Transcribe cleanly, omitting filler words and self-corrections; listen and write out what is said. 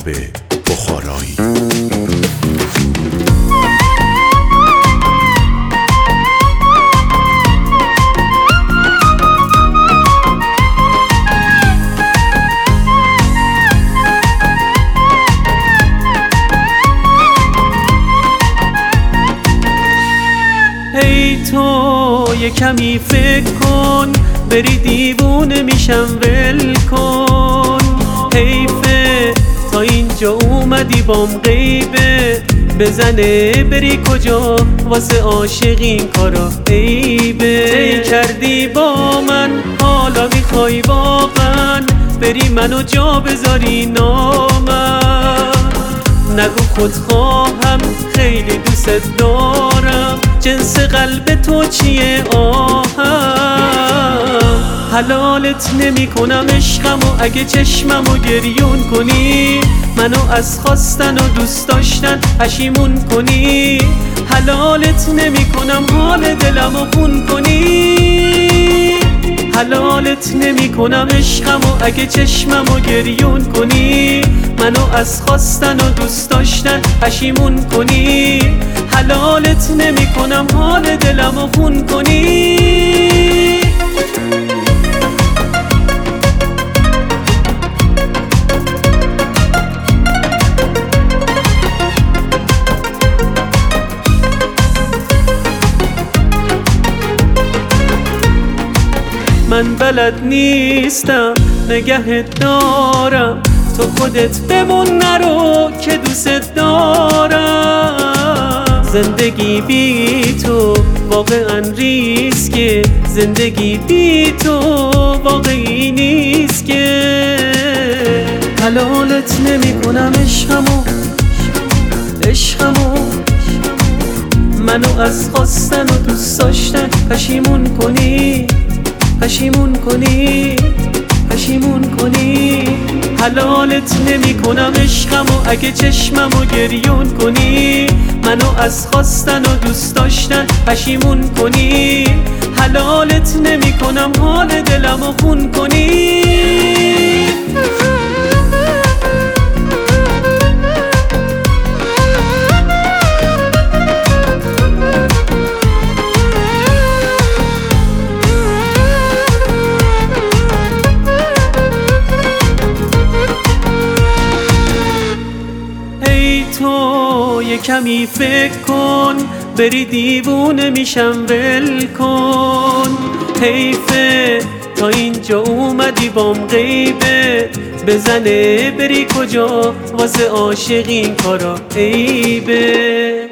بخارایی. ای تو یه کمی فکر کن، بری دیوونه میشم ول کن. حیفه تا اینجا اومدی بام غیبه، بزنه بری کجا واسه عاشق این کارا عیبه. ای کردی با من حالا میخوای واقعا بری منو جا بذاری نامم. نگو خودخواهم خیلی دوست دارم، جنس قلب تو چیه آهم. حلالت نمی کنم عشقمو اگه چشممو گریون کنی، منو از خواستن و دوست داشتن پشیمون کنی. حلالت نمی کنم حال دلمو خون کنی، حلالت نمی کنم عشقمو اگه چشممو گریون کنی، منو از خواستن و دوست داشتن پشیمون کنی. حلالت نمی کنم حال دلمو خون کنی. من بلد نیستم نگهت دارم، تو خودت بمون نرو که دوست دارم. زندگی بی تو واقعا ریسکه، زندگی بی تو واقعی نیست که. حلالت نمی کنم عشقمو منو از خواستن و دوست داشتن پشیمون کنی، پشیمون کنی، پشیمون کنی. حلالت نمی کنم عشقمو اگه چشممو گریون کنی، منو از خواستن و دوست داشتن پشیمون کنی. حلالت نمی کنم حال دلمو خون کنی. تو یه کمی فکر کن، بری دیوونه میشم ول کن. حیفه تا اینجا اومدی بام غیبه، بزنه بری کجا واسه عاشق این کارا عیبه.